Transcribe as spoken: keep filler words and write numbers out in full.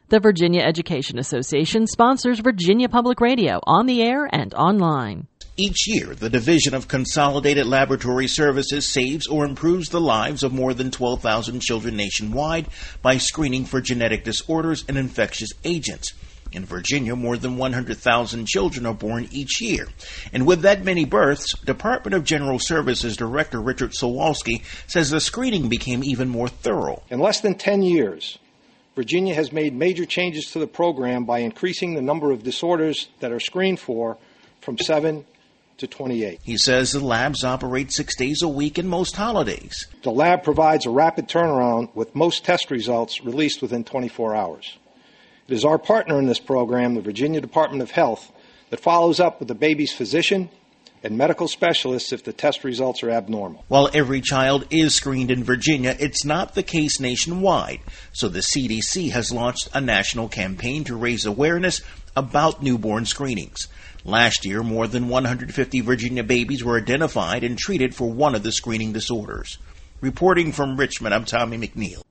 The Virginia Education Association sponsors Virginia Public Radio on the air and online. Each year, the Division of Consolidated Laboratory Services saves or improves the lives of more than twelve thousand children nationwide by screening for genetic disorders and infectious agents. In Virginia, more than one hundred thousand children are born each year. And with that many births, Department of General Services Director Richard Sowalski says the screening became even more thorough. In less than ten years, Virginia has made major changes to the program by increasing the number of disorders that are screened for from seven to twenty-eight. He says the labs operate six days a week and most holidays. The lab provides a rapid turnaround with most test results released within twenty-four hours. It is our partner in this program, the Virginia Department of Health, that follows up with the baby's physician and medical specialists if the test results are abnormal. While every child is screened in Virginia, it's not the case nationwide. So the C D C has launched a national campaign to raise awareness about newborn screenings. Last year, more than one hundred fifty Virginia babies were identified and treated for one of the screening disorders. Reporting from Richmond, I'm Tommy McNeil.